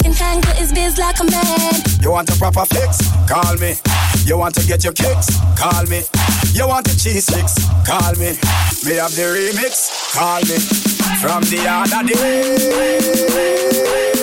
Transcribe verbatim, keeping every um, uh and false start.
can handle his biz like a man. You want a proper fix? Call me. You want to get your kicks? Call me. You want the cheese sticks? Call me. Me have the remix? Call me. From the other day.